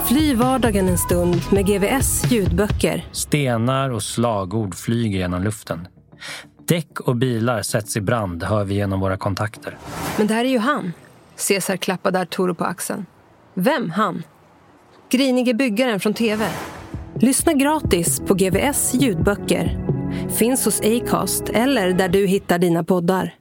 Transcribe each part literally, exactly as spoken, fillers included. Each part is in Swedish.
Fly vardagen en stund med G V S ljudböcker. Stenar och slagord flyger genom luften. Däck och bilar sätts i brand, hör vi genom våra kontakter. Men det här är ju han. Cesar klappade Arturo på axeln. Vem han? Grinige byggaren från tv. Lyssna gratis på G V S ljudböcker. Finns hos Acast eller där du hittar dina poddar.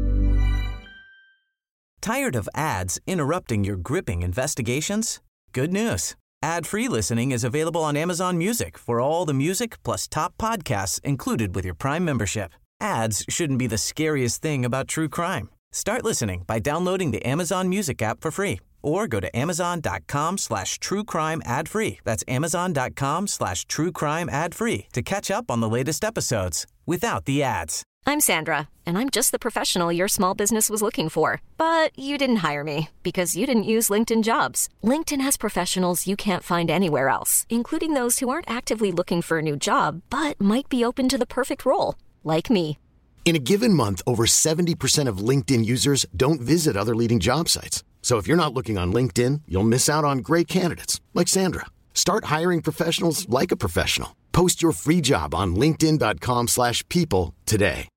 Tired of ads interrupting your gripping investigations? Good news. Ad-free listening is available on Amazon Music for all the music plus top podcasts included with your Prime membership. Ads shouldn't be the scariest thing about true crime. Start listening by downloading the Amazon Music app for free or go to amazon.com slash true crime ad free. That's amazon.com slash true crime ad free to catch up on the latest episodes without the ads. I'm Sandra, and I'm just the professional your small business was looking for. But you didn't hire me because you didn't use LinkedIn Jobs. LinkedIn has professionals you can't find anywhere else, including those who aren't actively looking for a new job, but might be open to the perfect role, like me. In a given month, over seventy percent of LinkedIn users don't visit other leading job sites. So if you're not looking on LinkedIn, you'll miss out on great candidates like Sandra. Start hiring professionals like a professional. Post your free job on linkedin.com slash people today.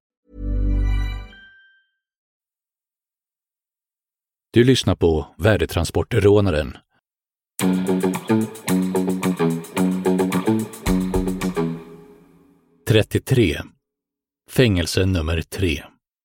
Du lyssnar på Värdetransportrånaren. trettiotre. Fängelse nummer tre.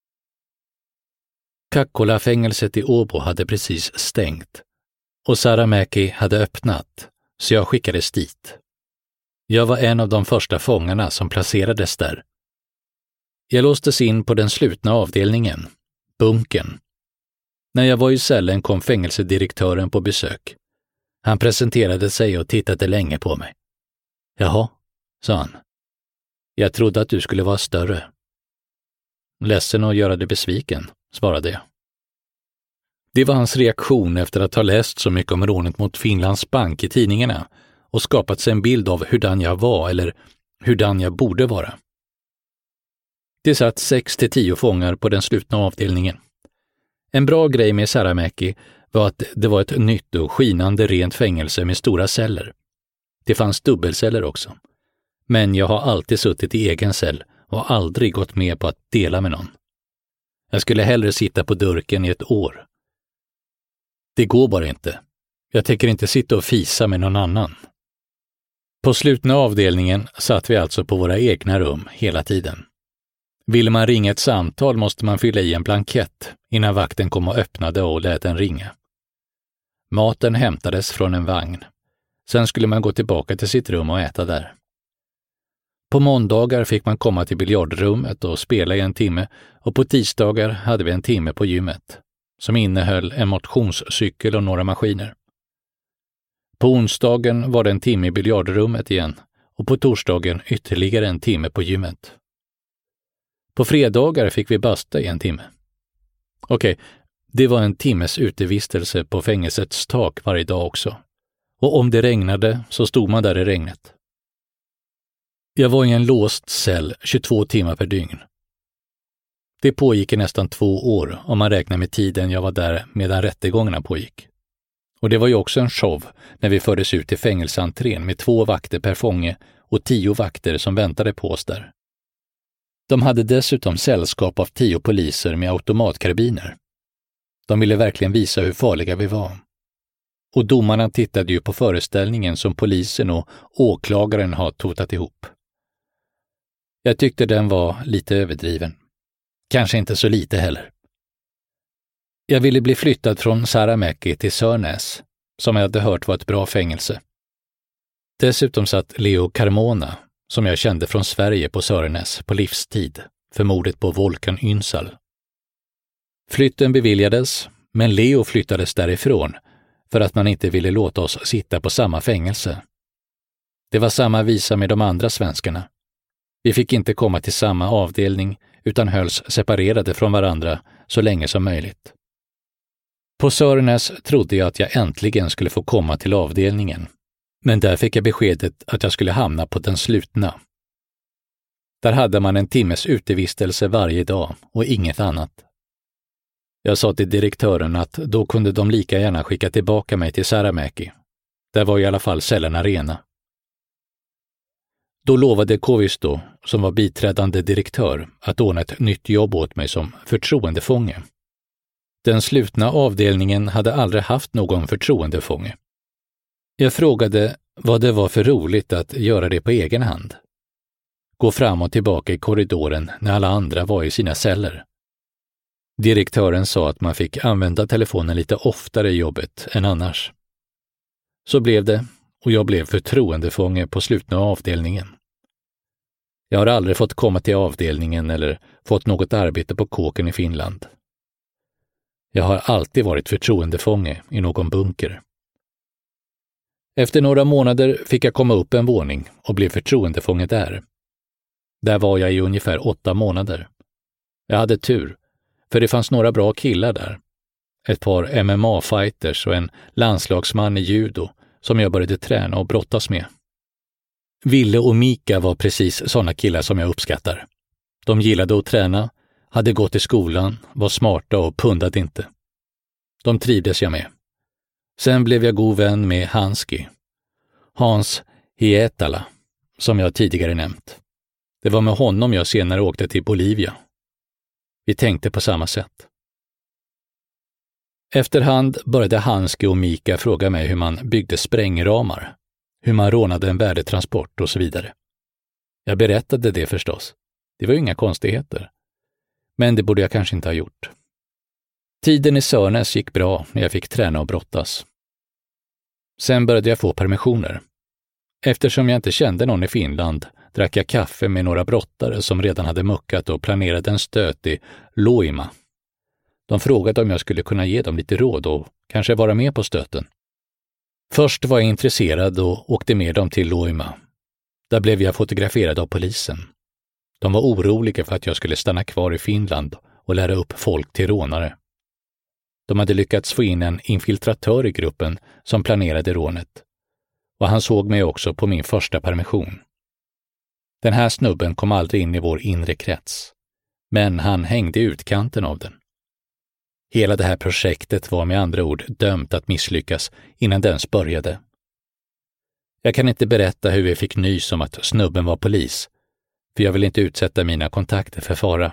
Kakkola-fängelset i Åbo hade precis stängt och Saramäki hade öppnat, så jag skickades dit. Jag var en av de första fångarna som placerades där. Jag låstes in på den slutna avdelningen, bunkern. När jag var i cellen kom fängelsedirektören på besök. Han presenterade sig och tittade länge på mig. Jaha, sa han. Jag trodde att du skulle vara större. Ledsen att göra dig besviken, svarade jag. Det var hans reaktion efter att ha läst så mycket om rånet mot Finlands bank i tidningarna och skapat sig en bild av hurdan jag var eller hurdan jag borde vara. Det satt sex till tio fångar på den slutna avdelningen. En bra grej med Saramäki var att det var ett nytt och skinande rent fängelse med stora celler. Det fanns dubbelceller också. Men jag har alltid suttit i egen cell och aldrig gått med på att dela med någon. Jag skulle hellre sitta på durken i ett år. Det går bara inte. Jag tänker inte sitta och fisa med någon annan. På slutna avdelningen satt vi alltså på våra egna rum hela tiden. Vill man ringa ett samtal måste man fylla i en blankett innan vakten kom och öppnade och lät den ringa. Maten hämtades från en vagn. Sen skulle man gå tillbaka till sitt rum och äta där. På måndagar fick man komma till biljardrummet och spela i en timme och på tisdagar hade vi en timme på gymmet som innehöll en motionscykel och några maskiner. På onsdagen var det en timme i biljardrummet igen och på torsdagen ytterligare en timme på gymmet. På fredagar fick vi basta i en timme. Okej, det var en timmes utevistelse på fängelsets tak varje dag också. Och om det regnade så stod man där i regnet. Jag var i en låst cell tjugotvå timmar per dygn. Det pågick i nästan två år om man räknar med tiden jag var där medan rättegångarna pågick. Och det var ju också en show när vi fördes ut till fängelseentrén med två vakter per fånge och tio vakter som väntade på oss där. De hade dessutom sällskap av tio poliser med automatkarbiner. De ville verkligen visa hur farliga vi var. Och domarna tittade ju på föreställningen som polisen och åklagaren har totat ihop. Jag tyckte den var lite överdriven. Kanske inte så lite heller. Jag ville bli flyttad från Saramäki till Sörnäs, som jag hade hört var ett bra fängelse. Dessutom satt Leo Carmona, som jag kände från Sverige på Sörnäs på livstid, för mordet på Volkan Ünsal. Flytten beviljades, men Leo flyttades därifrån för att man inte ville låta oss sitta på samma fängelse. Det var samma visa med de andra svenskarna. Vi fick inte komma till samma avdelning utan hölls separerade från varandra så länge som möjligt. På Sörnäs trodde jag att jag äntligen skulle få komma till avdelningen, men där fick jag beskedet att jag skulle hamna på den slutna. Där hade man en timmes utevistelse varje dag och inget annat. Jag sa till direktören att då kunde de lika gärna skicka tillbaka mig till Saramäki. Där var i alla fall cellerna rena. Då lovade Koivisto, som var biträdande direktör, att ordna ett nytt jobb åt mig som förtroendefånge. Den slutna avdelningen hade aldrig haft någon förtroendefånge. Jag frågade vad det var för roligt att göra det på egen hand. Gå fram och tillbaka i korridoren när alla andra var i sina celler. Direktören sa att man fick använda telefonen lite oftare i jobbet än annars. Så blev det, och jag blev förtroendefånge på slutna avdelningen. Jag har aldrig fått komma till avdelningen eller fått något arbete på kåken i Finland. Jag har alltid varit förtroendefånge i någon bunker. Efter några månader fick jag komma upp en våning och blev förtroendefånge där. Där var jag i ungefär åtta månader. Jag hade tur, för det fanns några bra killar där. Ett par M M A-fighters och en landslagsman i judo som jag började träna och brottas med. Ville och Mika var precis sådana killar som jag uppskattar. De gillade att träna, hade gått i skolan, var smarta och pundade inte. De trivdes jag med. Sen blev jag god vän med Hanski, Hans Hietala, som jag tidigare nämnt. Det var med honom jag senare åkte till Bolivia. Vi tänkte på samma sätt. Efterhand började Hanski och Mika fråga mig hur man byggde sprängramar, hur man rånade en värdetransport och så vidare. Jag berättade det förstås. Det var ju inga konstigheter. Men det borde jag kanske inte ha gjort. Tiden i Sörnäs gick bra när jag fick träna och brottas. Sen började jag få permissioner. Eftersom jag inte kände någon i Finland drack jag kaffe med några brottare som redan hade muckat och planerat en stöt i Loima. De frågade om jag skulle kunna ge dem lite råd och kanske vara med på stöten. Först var jag intresserad och åkte med dem till Loima. Där blev jag fotograferad av polisen. De var oroliga för att jag skulle stanna kvar i Finland och lära upp folk till rånare. De hade lyckats få in en infiltratör i gruppen som planerade rånet. Och han såg mig också på min första permission. Den här snubben kom aldrig in i vår inre krets. Men han hängde i utkanten av den. Hela det här projektet var med andra ord dömt att misslyckas innan det ens började. Jag kan inte berätta hur vi fick nys om att snubben var polis, för jag vill inte utsätta mina kontakter för fara.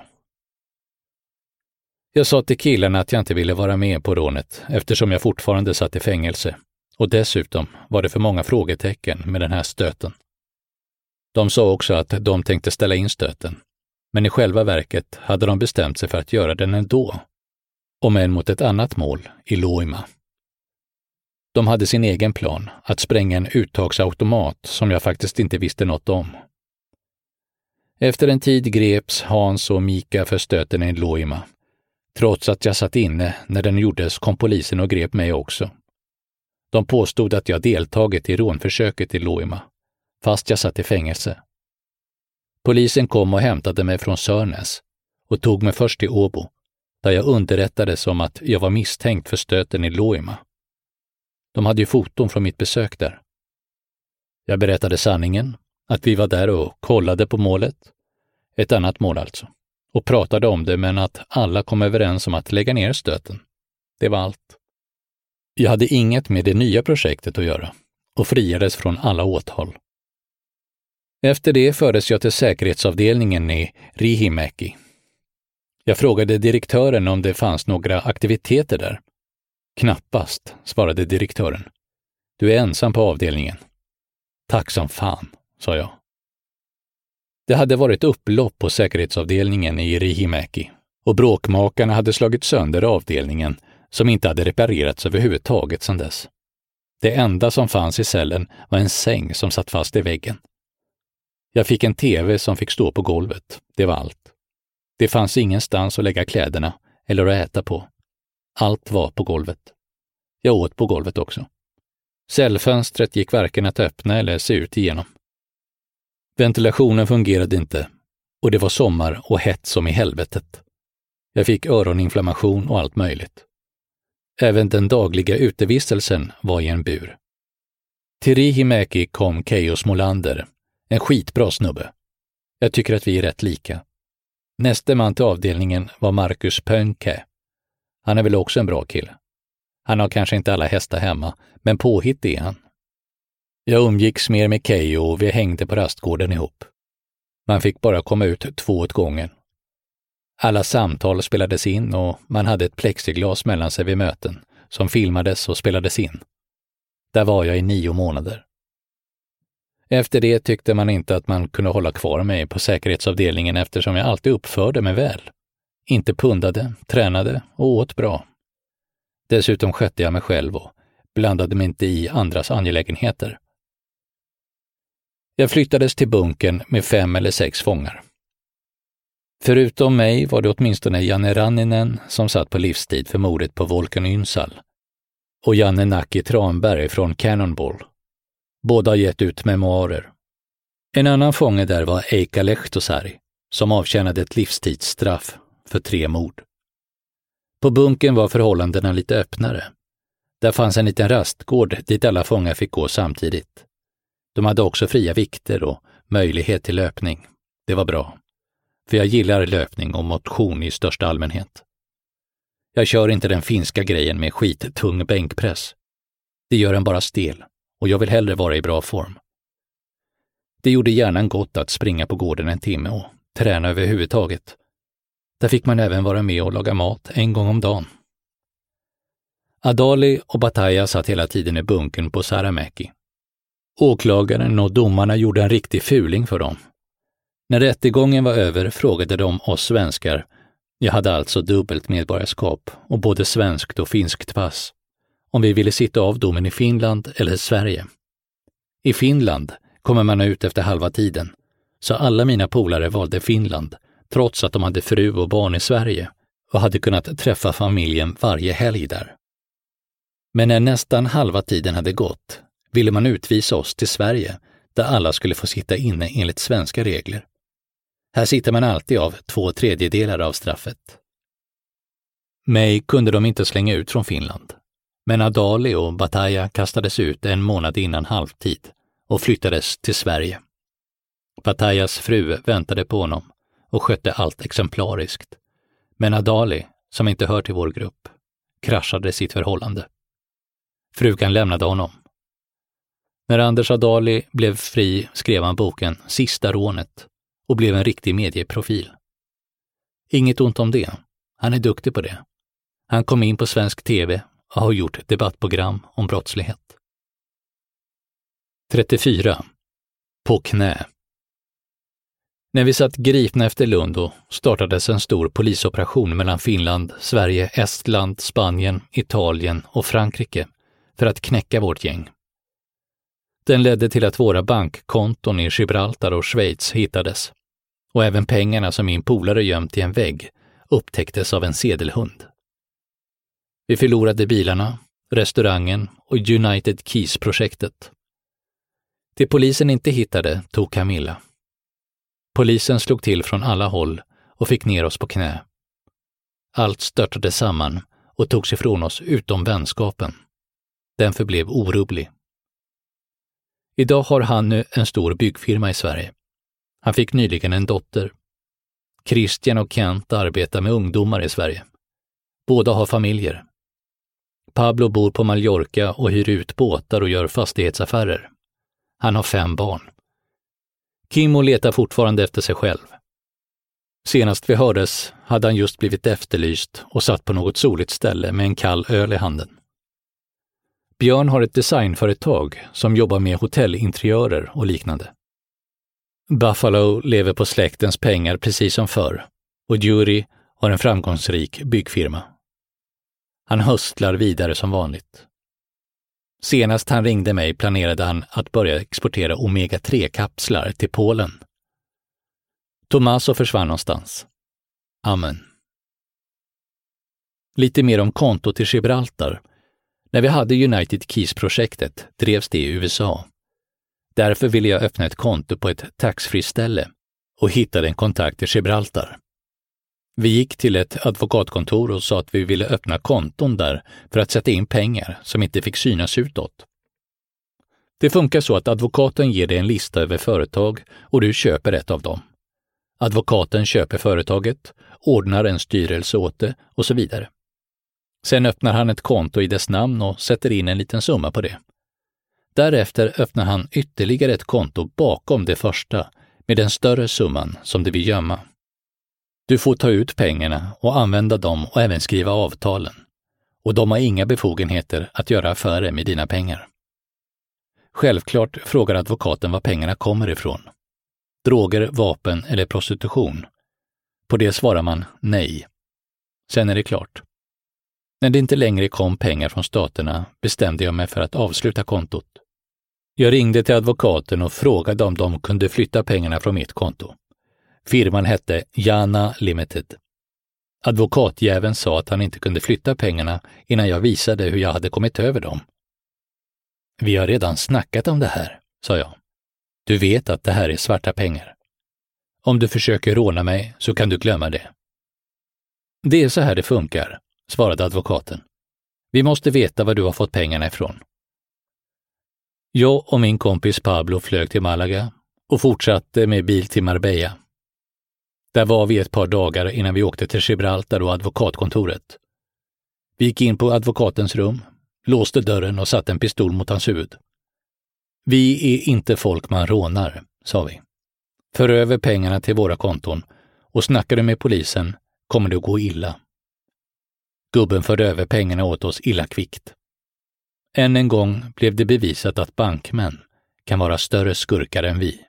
Jag sa till killarna att jag inte ville vara med på rånet eftersom jag fortfarande satt i fängelse, och dessutom var det för många frågetecken med den här stöten. De sa också att de tänkte ställa in stöten, men i själva verket hade de bestämt sig för att göra den ändå, om än mot ett annat mål i Loima. De hade sin egen plan att spränga en uttagsautomat som jag faktiskt inte visste något om. Efter en tid greps Hans och Mika för stöten i Loima. Trots att jag satt inne när den gjordes kom polisen och grep mig också. De påstod att jag deltagit i rånförsöket i Loima, fast jag satt i fängelse. Polisen kom och hämtade mig från Sörnäs och tog mig först till Åbo, där jag underrättades om att jag var misstänkt för stöten i Loima. De hade ju foton från mitt besök där. Jag berättade sanningen, att vi var där och kollade på målet, ett annat mål alltså, och pratade om det, men att alla kom överens om att lägga ner stöten. Det var allt. Jag hade inget med det nya projektet att göra och friades från alla åtal. Efter det fördes jag till säkerhetsavdelningen i Riihimäki. Jag frågade direktören om det fanns några aktiviteter där. Knappast, svarade direktören. Du är ensam på avdelningen. Tack som fan, sa jag. Det hade varit upplopp på säkerhetsavdelningen i Riihimäki och bråkmakarna hade slagit sönder avdelningen som inte hade reparerats överhuvudtaget sedan dess. Det enda som fanns i cellen var en säng som satt fast i väggen. Jag fick en tv som fick stå på golvet. Det var allt. Det fanns ingenstans att lägga kläderna eller att äta på. Allt var på golvet. Jag åt på golvet också. Cellfönstret gick varken att öppna eller se ut igenom. Ventilationen fungerade inte och det var sommar och hett som i helvetet. Jag fick öroninflammation och allt möjligt. Även den dagliga utevistelsen var i en bur. Till Riihimäki kom Keijo Smolander, en skitbra snubbe. Jag tycker att vi är rätt lika. Nästa man till avdelningen var Markus Pönke. Han är väl också en bra kille. Han har kanske inte alla hästar hemma, men påhitt är han. Jag umgicks mer med Keyyo och vi hängde på rastgården ihop. Man fick bara komma ut två åt gången. Alla samtal spelades in och man hade ett plexiglas mellan sig vid möten som filmades och spelades in. Där var jag i nio månader. Efter det tyckte man inte att man kunde hålla kvar mig på säkerhetsavdelningen eftersom jag alltid uppförde mig väl. Inte pundade, tränade och åt bra. Dessutom skötte jag mig själv och blandade mig inte i andras angelägenheter. Jag flyttades till bunkern med fem eller sex fångar. Förutom mig var det åtminstone Janne Ranninen som satt på livstid för mordet på Volkan Ünsal och Janne Naki Tranberg från Cannonball. Båda har gett ut memoarer. En annan fånge där var Eika Lehtosari som avtjänade ett livstidsstraff för tre mord. På bunkern var förhållandena lite öppnare. Där fanns en liten rastgård dit alla fångar fick gå samtidigt. De hade också fria vikter och möjlighet till löpning. Det var bra. För jag gillar löpning och motion i största allmänhet. Jag kör inte den finska grejen med skittung bänkpress. Det gör en bara stel och jag vill hellre vara i bra form. Det gjorde hjärnan gott att springa på gården en timme och träna överhuvudtaget. Där fick man även vara med och laga mat en gång om dagen. Adali och Bataja satt hela tiden i bunkern på Saramäki. Åklagaren och domarna gjorde en riktig fuling för dem. När rättegången var över frågade de oss svenskar, jag hade alltså dubbelt medborgarskap och både svenskt och finskt pass, om vi ville sitta av domen i Finland eller Sverige. I Finland kommer man ut efter halva tiden, så alla mina polare valde Finland, trots att de hade fru och barn i Sverige och hade kunnat träffa familjen varje helg där. Men när nästan halva tiden hade gått ville man utvisa oss till Sverige, där alla skulle få sitta inne enligt svenska regler. Här sitter man alltid av två tredjedelar av straffet. Mig kunde de inte slänga ut från Finland, men Adali och Bataja kastades ut en månad innan halvtid och flyttades till Sverige. Batajas fru väntade på honom och skötte allt exemplariskt, men Adali, som inte hör till vår grupp, kraschade sitt förhållande. Frugan lämnade honom. När Anders Adali blev fri skrev han boken Sista rånet och blev en riktig medieprofil. Inget ont om det. Han är duktig på det. Han kom in på svensk tv och har gjort debattprogram om brottslighet. trettiofyra. På knä. När vi satt gripna efter Lund och startades en stor polisoperation mellan Finland, Sverige, Estland, Spanien, Italien och Frankrike för att knäcka vårt gäng. Den ledde till att våra bankkonton i Gibraltar och Schweiz hittades och även pengarna som min polare gömt i en vägg upptäcktes av en sedelhund. Vi förlorade bilarna, restaurangen och United Keys-projektet. Det polisen inte hittade tog Camilla. Polisen slog till från alla håll och fick ner oss på knä. Allt störtade samman och togs ifrån oss utom vänskapen. Den förblev orubblig. Idag har han nu en stor byggfirma i Sverige. Han fick nyligen en dotter. Christian och Kent arbetar med ungdomar i Sverige. Båda har familjer. Pablo bor på Mallorca och hyr ut båtar och gör fastighetsaffärer. Han har fem barn. Kimmo letar fortfarande efter sig själv. Senast vi hördes hade han just blivit efterlyst och satt på något soligt ställe med en kall öl i handen. Björn har ett designföretag som jobbar med hotellinteriörer och liknande. Buffalo lever på släktens pengar precis som förr och Jury har en framgångsrik byggfirma. Han höstlar vidare som vanligt. Senast han ringde mig planerade han att börja exportera omega tre-kapslar till Polen. Tomaso försvann någonstans. Amen. Lite mer om kontot i Gibraltar. När vi hade United Keys-projektet drevs det i U S A. Därför ville jag öppna ett konto på ett taxfree-ställe och hittade en kontakt i Gibraltar. Vi gick till ett advokatkontor och sa att vi ville öppna konton där för att sätta in pengar som inte fick synas utåt. Det funkar så att advokaten ger dig en lista över företag och du köper ett av dem. Advokaten köper företaget, ordnar en styrelse åt det och så vidare. Sen öppnar han ett konto i dess namn och sätter in en liten summa på det. Därefter öppnar han ytterligare ett konto bakom det första med den större summan som de vill gömma. Du får ta ut pengarna och använda dem och även skriva avtalen. Och de har inga befogenheter att göra affärer med dina pengar. Självklart frågar advokaten var pengarna kommer ifrån. Droger, vapen eller prostitution. På det svarar man nej. Sen är det klart. När det inte längre kom pengar från staterna bestämde jag mig för att avsluta kontot. Jag ringde till advokaten och frågade om de kunde flytta pengarna från mitt konto. Firman hette Jana Limited. Advokatjäveln sa att han inte kunde flytta pengarna innan jag visade hur jag hade kommit över dem. Vi har redan snackat om det här, sa jag. Du vet att det här är svarta pengar. Om du försöker råna mig så kan du glömma det. Det är så här det funkar, svarade advokaten. Vi måste veta var du har fått pengarna ifrån. Jag och min kompis Pablo flög till Malaga och fortsatte med bil till Marbella. Där var vi ett par dagar innan vi åkte till Gibraltar och advokatkontoret. Vi gick in på advokatens rum, låste dörren och satte en pistol mot hans huvud. Vi är inte folk man rånar, sa vi. För över pengarna till våra konton och snackar du med polisen kommer det att gå illa. Gubben förde över pengarna åt oss illa kvickt. Än en gång blev det bevisat att bankmän kan vara större skurkar än vi.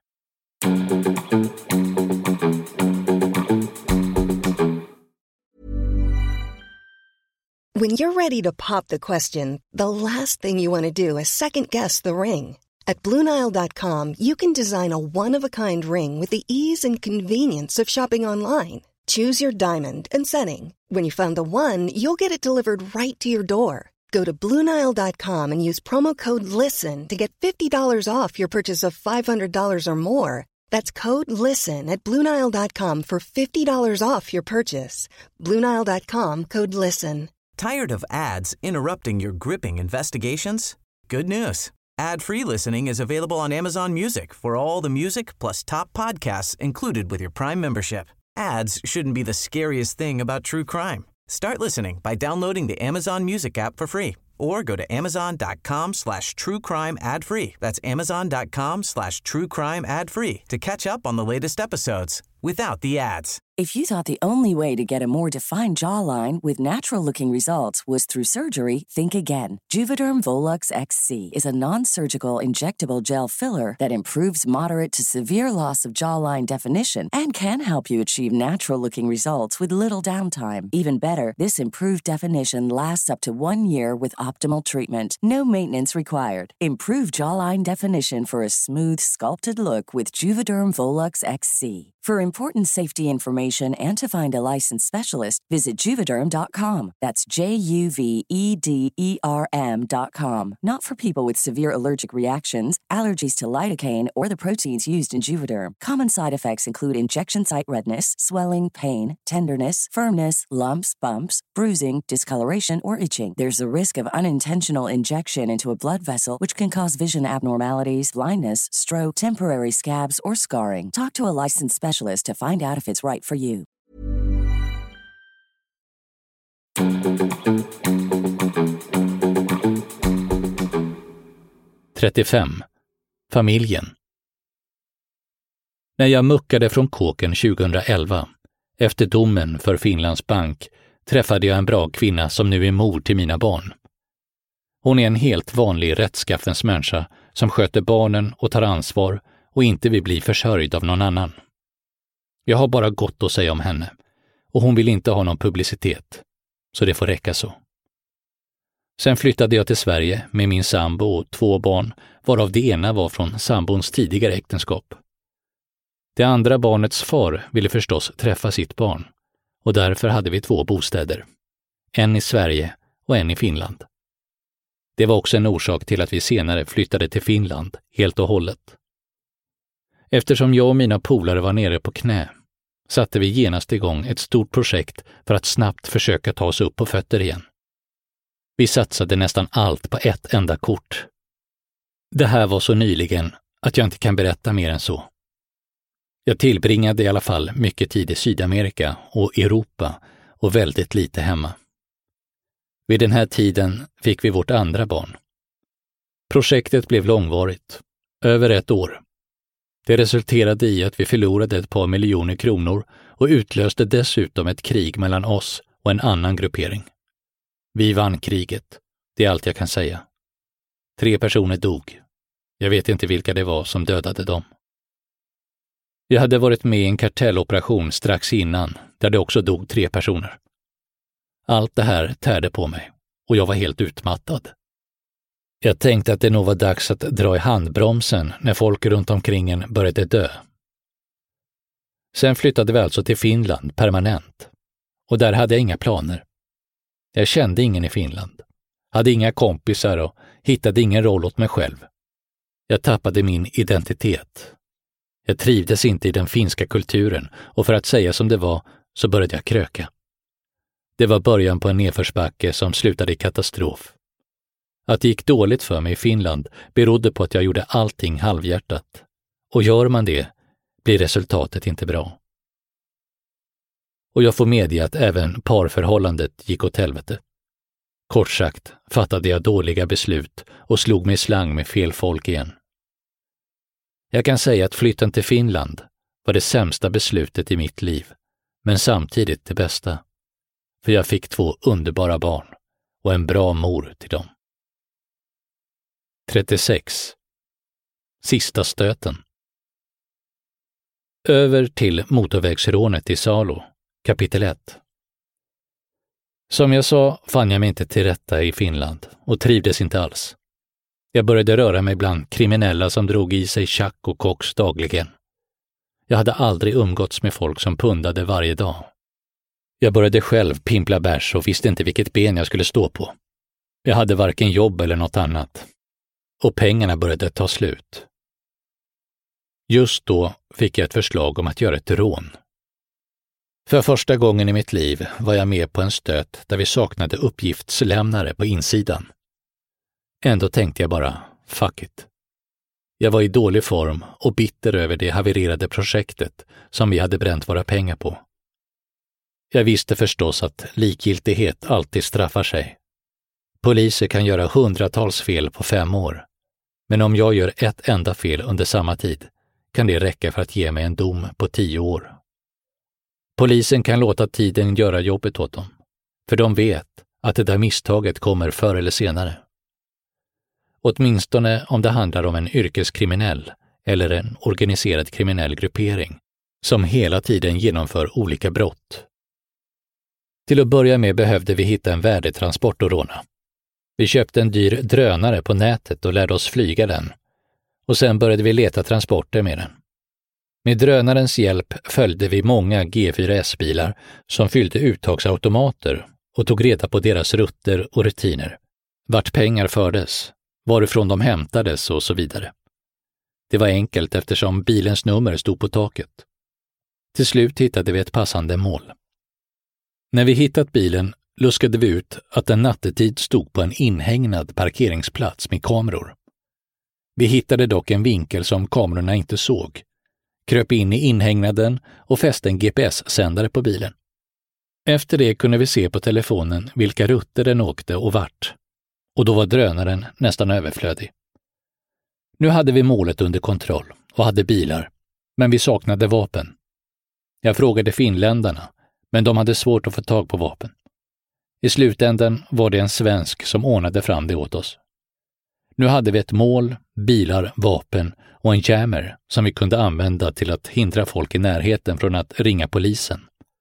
When you're ready to pop the question, the last thing you want to do is second-guess the ring. At Blue Nile dot com, you can design a one-of-a-kind ring with the ease and convenience of shopping online. Choose your diamond and setting. When you find the one, you'll get it delivered right to your door. Go to Blue Nile dot com and use promo code LISTEN to get fifty dollars off your purchase of five hundred dollars or more. That's code LISTEN at Blue Nile dot com for fifty dollars off your purchase. Blue Nile dot com, code LISTEN. Tired of ads interrupting your gripping investigations? Good news. Ad-free listening is available on Amazon Music for all the music plus top podcasts included with your Prime membership. Ads shouldn't be the scariest thing about true crime. Start listening by downloading the Amazon Music app for free or go to amazon.com slash true crime ad free. That's amazon.com slash true crime ad free to catch up on the latest episodes without the ads. If you thought the only way to get a more defined jawline with natural-looking results was through surgery, think again. Juvederm Volux X C is a non-surgical injectable gel filler that improves moderate to severe loss of jawline definition and can help you achieve natural-looking results with little downtime. Even better, this improved definition lasts up to one year with optimal treatment. No maintenance required. Improve jawline definition for a smooth, sculpted look with Juvederm Volux X C. For important safety information and to find a licensed specialist, visit Juvederm dot com. That's J U V E D E R M dot com. Not for people with severe allergic reactions, allergies to lidocaine, or the proteins used in Juvederm. Common side effects include injection site redness, swelling, pain, tenderness, firmness, lumps, bumps, bruising, discoloration, or itching. There's a risk of unintentional injection into a blood vessel, which can cause vision abnormalities, blindness, stroke, temporary scabs, or scarring. Talk to a licensed specialist to find out if it's right for you. trettiofem. Familjen. När jag muckade från kåken tjugohundraelva, efter domen för Finlands bank, träffade jag en bra kvinna som nu är mor till mina barn. Hon är en helt vanlig rättskaffens människa som sköter barnen och tar ansvar och inte vill bli försörjd av någon annan. Jag har bara gott att säga om henne och hon vill inte ha någon publicitet, så det får räcka så. Sen flyttade jag till Sverige med min sambo och två barn, varav det ena var från sambons tidigare äktenskap. Det andra barnets far ville förstås träffa sitt barn och därför hade vi två bostäder, en i Sverige och en i Finland. Det var också en orsak till att vi senare flyttade till Finland helt och hållet. Eftersom jag och mina polare var nere på knä satte vi genast igång ett stort projekt för att snabbt försöka ta oss upp på fötter igen. Vi satsade nästan allt på ett enda kort. Det här var så nyligen att jag inte kan berätta mer än så. Jag tillbringade i alla fall mycket tid i Sydamerika och Europa och väldigt lite hemma. Vid den här tiden fick vi vårt andra barn. Projektet blev långvarigt, över ett år. Det resulterade i att vi förlorade ett par miljoner kronor och utlöste dessutom ett krig mellan oss och en annan gruppering. Vi vann kriget, det är allt jag kan säga. Tre personer dog. Jag vet inte vilka det var som dödade dem. Jag hade varit med i en kartelloperation strax innan, där det också dog tre personer. Allt det här tärde på mig, och jag var helt utmattad. Jag tänkte att det nog var dags att dra i handbromsen när folk runt omkring en började dö. Sen flyttade vi alltså till Finland permanent, och där hade jag inga planer. Jag kände ingen i Finland, hade inga kompisar och hittade ingen roll åt mig själv. Jag tappade min identitet. Jag trivdes inte i den finska kulturen och för att säga som det var så började jag kröka. Det var början på en nedförsbacke som slutade i katastrof. Att det gick dåligt för mig i Finland berodde på att jag gjorde allting halvhjärtat. Och gör man det blir resultatet inte bra. Och jag får medge att även parförhållandet gick åt helvete. Kort sagt fattade jag dåliga beslut och slog mig slang med fel folk igen. Jag kan säga att flytten till Finland var det sämsta beslutet i mitt liv, men samtidigt det bästa. För jag fick två underbara barn och en bra mor till dem. trettiosex. Sista stöten. Över till motorvägsrånet i Salo, kapitel ett. Som jag sa fann jag mig inte till rätta i Finland och trivdes inte alls. Jag började röra mig bland kriminella som drog i sig tjack och koks dagligen. Jag hade aldrig umgåtts med folk som pundade varje dag. Jag började själv pimpla bärs och visste inte vilket ben jag skulle stå på. Jag hade varken jobb eller något annat. Och pengarna började ta slut. Just då fick jag ett förslag om att göra ett rån. För första gången i mitt liv var jag med på en stöt där vi saknade uppgiftslämnare på insidan. Ändå tänkte jag bara, fuck it. Jag var i dålig form och bitter över det havererade projektet som vi hade bränt våra pengar på. Jag visste förstås att likgiltighet alltid straffar sig. Poliser kan göra hundratals fel på fem år. Men om jag gör ett enda fel under samma tid kan det räcka för att ge mig en dom på tio år. Polisen kan låta tiden göra jobbet åt dem, för de vet att det där misstaget kommer förr eller senare. Åtminstone om det handlar om en yrkeskriminell eller en organiserad kriminell gruppering som hela tiden genomför olika brott. Till att börja med behövde vi hitta en värdetransport att råna. Vi köpte en dyr drönare på nätet och lärde oss flyga den. Och sen började vi leta transporter med den. Med drönarens hjälp följde vi många G fyra S-bilar som fyllde uttagsautomater och tog reda på deras rutter och rutiner. Vart pengar fördes, varifrån de hämtades och så vidare. Det var enkelt eftersom bilens nummer stod på taket. Till slut hittade vi ett passande mål. När vi hittat bilen luskade vi ut att den nattetid stod på en inhägnad parkeringsplats med kameror. Vi hittade dock en vinkel som kamerorna inte såg, kröp in i inhägnaden och fäste en G P S-sändare på bilen. Efter det kunde vi se på telefonen vilka rutter den åkte och vart, och då var drönaren nästan överflödig. Nu hade vi målet under kontroll och hade bilar, men vi saknade vapen. Jag frågade finländarna, men de hade svårt att få tag på vapen. I slutändan var det en svensk som ordnade fram det åt oss. Nu hade vi ett mål, bilar, vapen och en jammer som vi kunde använda till att hindra folk i närheten från att ringa polisen.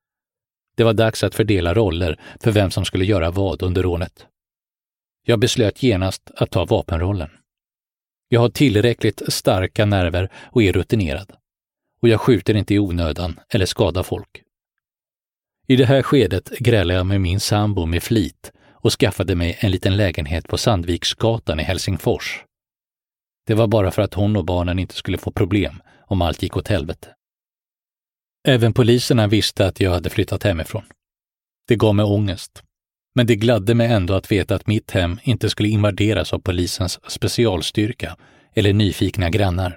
Det var dags att fördela roller för vem som skulle göra vad under rånet. Jag beslöt genast att ta vapenrollen. Jag har tillräckligt starka nerver och är rutinerad. Och jag skjuter inte i onödan eller skadar folk. I det här skedet grälade jag med min sambo med flit och skaffade mig en liten lägenhet på Sandviksgatan i Helsingfors. Det var bara för att hon och barnen inte skulle få problem om allt gick åt helvete. Även poliserna visste att jag hade flyttat hemifrån. Det gav mig ångest. Men det gladde mig ändå att veta att mitt hem inte skulle invaderas av polisens specialstyrka eller nyfikna grannar.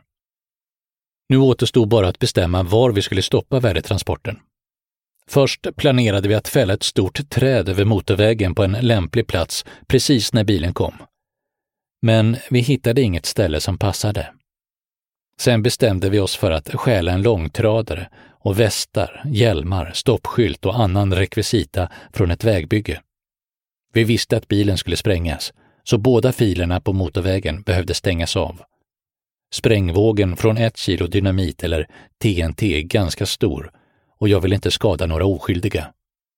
Nu återstod bara att bestämma var vi skulle stoppa värdetransporten. Först planerade vi att fälla ett stort träd över motorvägen på en lämplig plats precis när bilen kom. Men vi hittade inget ställe som passade. Sen bestämde vi oss för att stjäla en långtradare och västar, hjälmar, stoppskylt och annan rekvisita från ett vägbygge. Vi visste att bilen skulle sprängas, så båda filerna på motorvägen behövde stängas av. Sprängvågen från ett kilo dynamit eller T N T är ganska stor och jag vill inte skada några oskyldiga.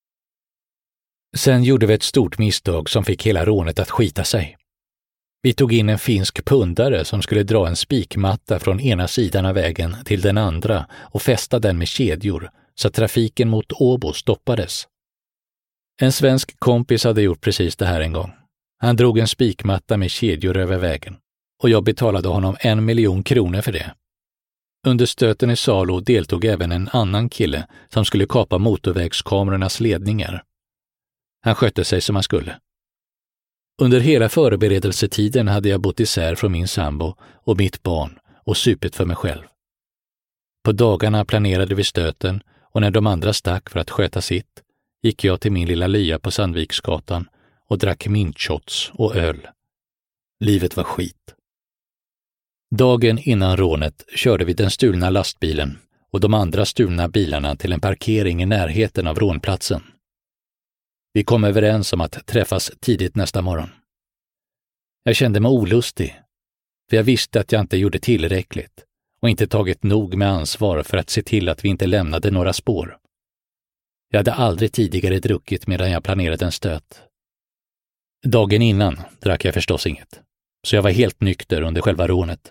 Sen gjorde vi ett stort misstag som fick hela rånet att skita sig. Vi tog in en finsk pundare som skulle dra en spikmatta från ena sidan av vägen till den andra och fästa den med kedjor så att trafiken mot Åbo stoppades. En svensk kompis hade gjort precis det här en gång. Han drog en spikmatta med kedjor över vägen och jag betalade honom en miljon kronor för det. Under stöten i Salo deltog även en annan kille som skulle kapa motorvägskamerornas ledningar. Han skötte sig som han skulle. Under hela förberedelsetiden hade jag bott isär från min sambo och mitt barn och supit för mig själv. På dagarna planerade vi stöten och när de andra stack för att sköta sitt gick jag till min lilla lya på Sandviksgatan och drack mintshots och öl. Livet var skit. Dagen innan rånet körde vi den stulna lastbilen och de andra stulna bilarna till en parkering i närheten av rånplatsen. Vi kom överens om att träffas tidigt nästa morgon. Jag kände mig olustig, för jag visste att jag inte gjorde tillräckligt och inte tagit nog med ansvar för att se till att vi inte lämnade några spår. Jag hade aldrig tidigare druckit medan jag planerade en stöt. Dagen innan drack jag förstås inget, så jag var helt nykter under själva rånet.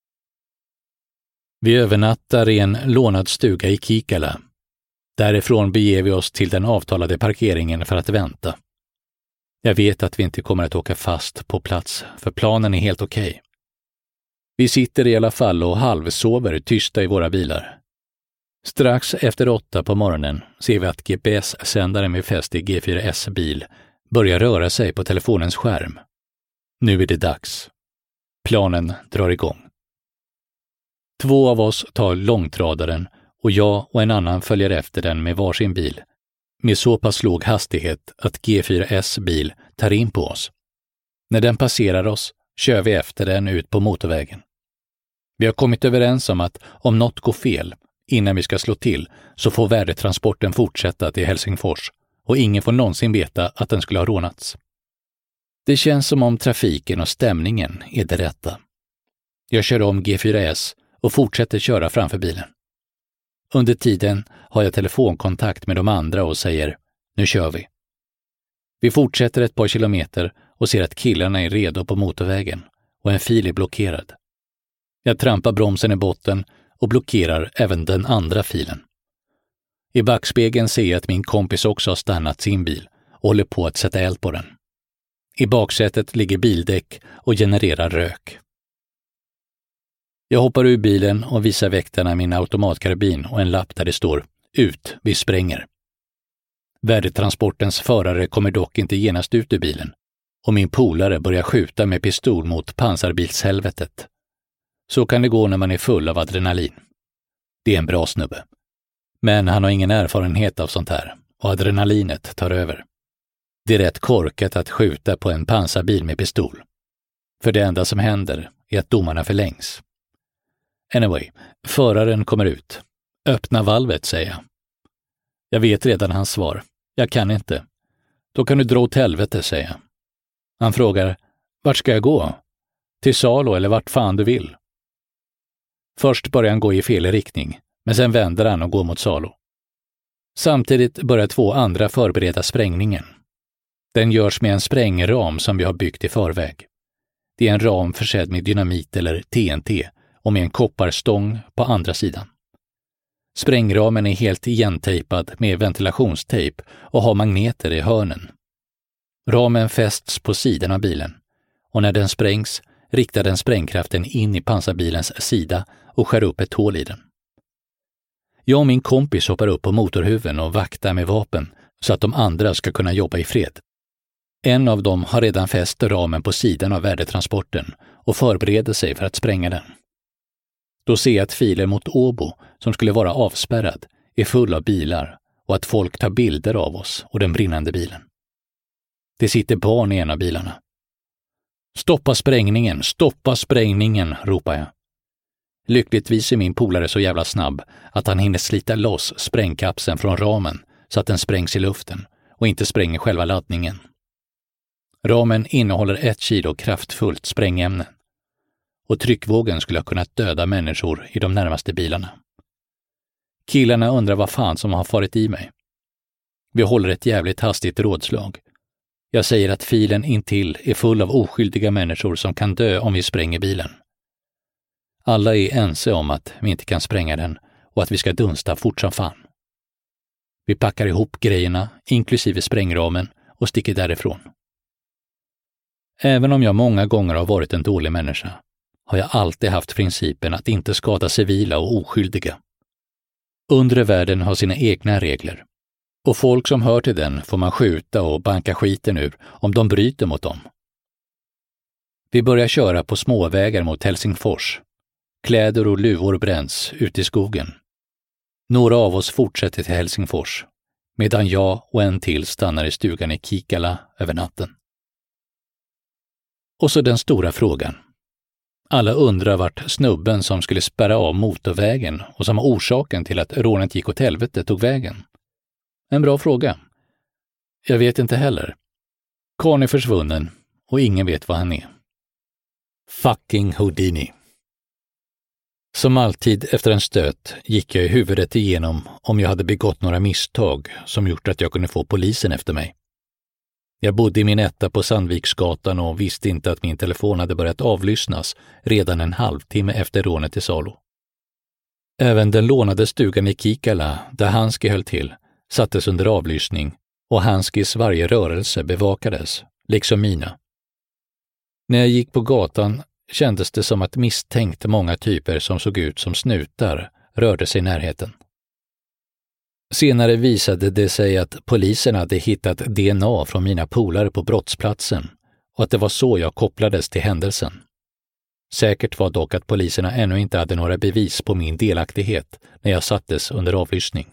Vi övernattar i en lånad stuga i Kikala. Därifrån beger vi oss till den avtalade parkeringen för att vänta. Jag vet att vi inte kommer att åka fast på plats, för planen är helt okej. Vi sitter i alla fall och halvsover tysta i våra bilar. Strax efter åtta på morgonen ser vi att G P S-sändaren med fäst i G fyra S bil börjar röra sig på telefonens skärm. Nu är det dags. Planen drar igång. Två av oss tar långtradaren och jag och en annan följer efter den med varsin bil, med så pass låg hastighet att G fyra S bil tar in på oss. När den passerar oss kör vi efter den ut på motorvägen. Vi har kommit överens om att om något går fel innan vi ska slå till så får värdetransporten fortsätta till Helsingfors och ingen får någonsin veta att den skulle ha rånats. Det känns som om trafiken och stämningen är det rätta. Jag kör om G fyra S och fortsätter köra framför bilen. Under tiden har jag telefonkontakt med de andra och säger, nu kör vi. Vi fortsätter ett par kilometer och ser att killarna är redo på motorvägen och en fil är blockerad. Jag trampar bromsen i botten och blockerar även den andra filen. I backspegeln ser jag att min kompis också har stannat sin bil och håller på att sätta eld på den. I baksätet ligger bildäck och genererar rök. Jag hoppar ur bilen och visar väktarna min automatkarbin och en lapp där det står ut, vi spränger. Värdetransportens förare kommer dock inte genast ut ur bilen och min polare börjar skjuta med pistol mot pansarbilshelvetet. Så kan det gå när man är full av adrenalin. Det är en bra snubbe. Men han har ingen erfarenhet av sånt här och adrenalinet tar över. Det är rätt korkat att skjuta på en pansarbil med pistol. För det enda som händer är att domarna förlängs. Anyway, föraren kommer ut. Öppna valvet, säger jag. Jag vet redan hans svar. Jag kan inte. Då kan du dra åt helvete, säger jag. Han frågar, vart ska jag gå? Till Salo eller vart fan du vill. Först börjar han gå i fel riktning, men sen vänder han och går mot Salo. Samtidigt börjar två andra förbereda sprängningen. Den görs med en sprängram som vi har byggt i förväg. Det är en ram försedd med dynamit eller T N T och med en kopparstång på andra sidan. Sprängramen är helt igentejpad med ventilationstejp och har magneter i hörnen. Ramen fästs på sidan av bilen och när den sprängs riktar den sprängkraften in i pansarbilens sida och skär upp ett hål i den. Jag och min kompis hoppar upp på motorhuven och vaktar med vapen så att de andra ska kunna jobba i fred. En av dem har redan fäst ramen på sidan av värdetransporten och förbereder sig för att spränga den. Då ser jag att filen mot Åbo, som skulle vara avspärrad, är full av bilar och att folk tar bilder av oss och den brinnande bilen. Det sitter barn i en av bilarna. Stoppa sprängningen, stoppa sprängningen, ropar jag. Lyckligtvis är min polare så jävla snabb att han hinner slita loss sprängkapseln från ramen så att den sprängs i luften och inte spränger själva laddningen. Ramen innehåller ett kilo kraftfullt sprängämne och tryckvågen skulle ha kunnat döda människor i de närmaste bilarna. Killarna undrar vad fan som har farit i mig. Vi håller ett jävligt hastigt rådslag. Jag säger att filen intill är full av oskyldiga människor som kan dö om vi spränger bilen. Alla är ense om att vi inte kan spränga den och att vi ska dunsta fort som fan. Vi packar ihop grejerna, inklusive sprängramen, och sticker därifrån. Även om jag många gånger har varit en dålig människa har jag alltid haft principen att inte skada civila och oskyldiga. Undre världen har sina egna regler. Och folk som hör till den får man skjuta och banka skiten ur om de bryter mot dem. Vi börjar köra på småvägar mot Helsingfors. Kläder och luvor bränns ute i skogen. Några av oss fortsätter till Helsingfors, medan jag och en till stannar i stugan i Kikala över natten. Och så den stora frågan. Alla undrar vart snubben som skulle spärra av motorvägen och som var orsaken till att rånet gick åt helvete tog vägen. En bra fråga. Jag vet inte heller. Karn är försvunnen och ingen vet vad han är. Fucking Houdini. Som alltid efter en stöt gick jag i huvudet igenom om jag hade begått några misstag som gjort att jag kunde få polisen efter mig. Jag bodde i min etta på Sandviksgatan och visste inte att min telefon hade börjat avlyssnas redan en halvtimme efter rånet i Salo. Även den lånade stugan i Kikala, där Hanski höll till, sattes under avlyssning och Hanskis varje rörelse bevakades, liksom mina. När jag gick på gatan kändes det som att misstänkt många typer som såg ut som snutar rörde sig i närheten. Senare visade det sig att polisen hade hittat D N A från mina polare på brottsplatsen och att det var så jag kopplades till händelsen. Säkert var dock att poliserna ännu inte hade några bevis på min delaktighet när jag sattes under avlyssning.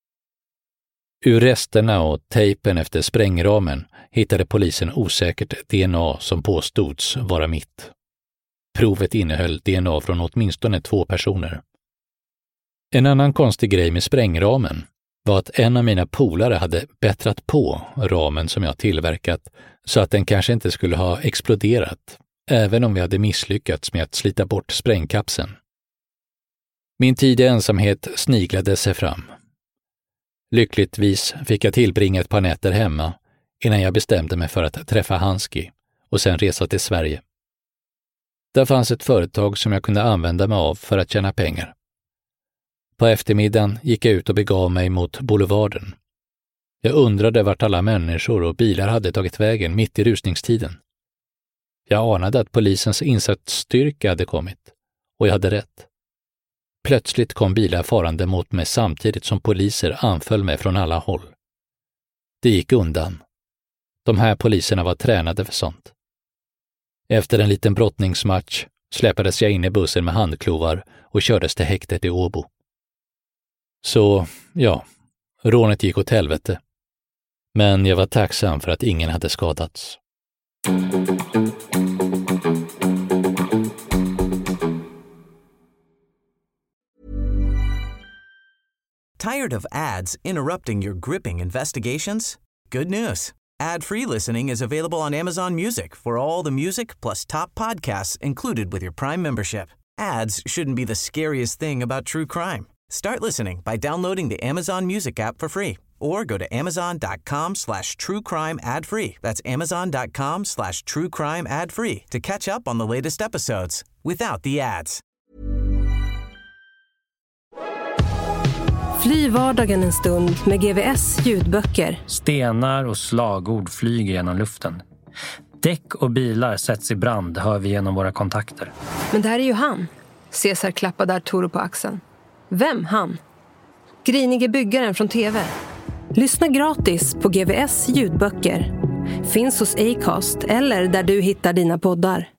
Ur resterna och tejpen efter sprängramen hittade polisen osäkert D N A som påstods vara mitt. Provet innehöll D N A från åtminstone två personer. En annan konstig grej med sprängramen var att en av mina polare hade bättrat på ramen som jag tillverkat så att den kanske inte skulle ha exploderat, även om vi hade misslyckats med att slita bort sprängkapseln. Min tid i ensamhet sniglade sig fram. Lyckligtvis fick jag tillbringa ett par nätter hemma innan jag bestämde mig för att träffa Hanski och sen resa till Sverige. Där fanns ett företag som jag kunde använda mig av för att tjäna pengar. På eftermiddagen gick jag ut och begav mig mot boulevarden. Jag undrade vart alla människor och bilar hade tagit vägen mitt i rusningstiden. Jag anade att polisens insatsstyrka hade kommit, och jag hade rätt. Plötsligt kom bilar farande mot mig samtidigt som poliser anföll mig från alla håll. Det gick undan. De här poliserna var tränade för sånt. Efter en liten brottningsmatch släpades jag in i bussen med handklovar och kördes till häktet i Åbo. Så, ja, rånet gick åt helvete. Men jag var tacksam för att ingen hade skadats. Tired of ads interrupting your gripping investigations? Good news. Ad-free listening is available on Amazon Music for all the music plus top podcasts included with your Prime membership. Ads shouldn't be the scariest thing about true crime. Start listening by downloading the Amazon Music app for free or go to amazon.com slash true crime ad free. That's amazon.com slash true crime ad free to catch up on the latest episodes without the ads. Fly vardagen en stund med G V S ljudböcker. Stenar och slagord flyger genom luften. Däck och bilar sätts i brand, hör vi genom våra kontakter. Men det här är ju han. Cesar klappade Arturo på axeln. Vem han? Grinige byggaren från T V. Lyssna gratis på G V S ljudböcker. Finns hos Acast eller där du hittar dina poddar.